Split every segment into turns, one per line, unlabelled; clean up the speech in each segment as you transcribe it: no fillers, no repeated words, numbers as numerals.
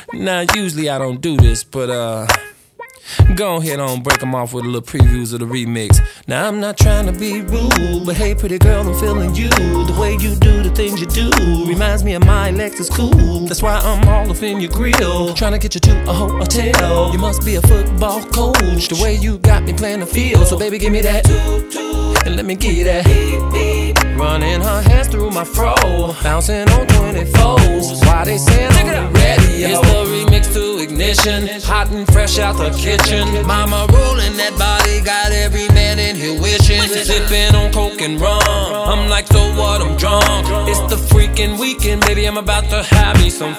Now, usually I don't do this, but go ahead on, break them off with a little previews of the remix. Now I'm not trying to be rude, but hey pretty girl, I'm feeling you. The way you do the things you do reminds me of my Lexus cool. That's why I'm all up in your grill, trying to get you to a hotel. You must be a football coach, the way you got me playing the field. So baby, give me that, and let me give you that. Running her hands through my fro, bouncing on 24s. Why they saying I'm ready? It's the remix to Ignition, hot and fresh out the kitchen. Mama rolling that body, got every man in here wishing. Sipping on coke and rum, I'm like, so what, I'm drunk. It's the freaking weekend, baby, I'm about to have me some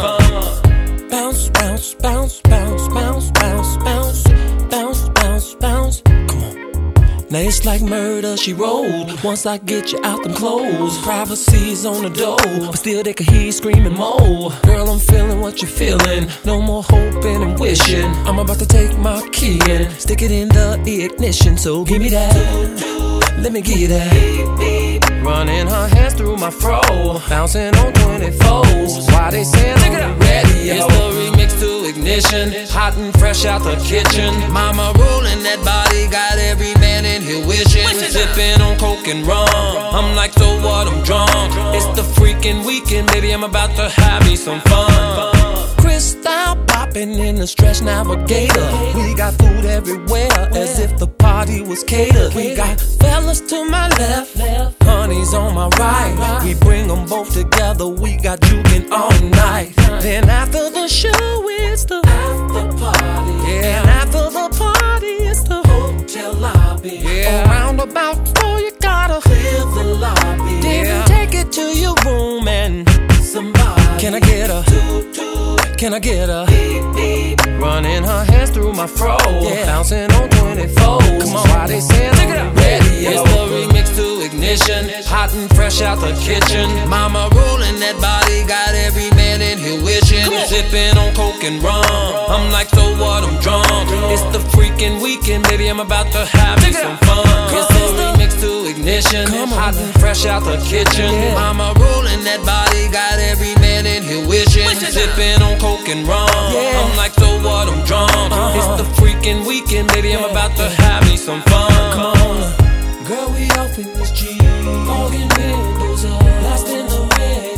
fun. Bounce, bounce, bounce, bounce, bounce, bounce, bounce, bounce, bounce, bounce. Come on. Now it's like murder, she rolled. Once I get you out them clothes, privacy's on the door, but still they can hear you screaming more. Girl, I'm feeling what you're feeling. No more hoping and wishing. I'm about to take my key and stick it in the ignition. So give me that, let me give you that. Running her hands through my fro, bouncing on 24s. Why they saying I'm ready? It's the remix to Ignition, hot and fresh out the kitchen. Mama rolling that body, got every man in here wishing. Sipping on coke and rum, I'm like, so what, I'm drunk. It's the freaking weekend, baby, I'm about to have me some fun. Crystal popping in the Stretch Navigator. We got food everywhere, as if the party was catered. We got fellas to my left, honeys on my right. We bring them both together, we got juking all night. Then after the show, it's the after party. Yeah, and after the party, it's the hotel lobby. Yeah, around about 4, you gotta clear the lobby. Then take it to your room and somebody. Can I get a can I get a running her hands through my fro, bouncing on 24. Come on, why they saying I'm ready? It's the remix to Ignition, hot and fresh out the kitchen. Mama rolling that body, got every man in here wishing. Sipping on coke and rum, I'm like, so what, I'm drunk. It's the freaking weekend, baby, I'm about to have me some fun. It's the remix to Ignition, hot and fresh out the kitchen. Mama rolling that body, got every man in here wishing. Sipping on coke and rum, I'm like, so what, I'm drunk. It's the freaking weekend, baby, I'm about to have me some fun. Come on, girl, we off in this Jeep, fogging windows up, blasting the wind.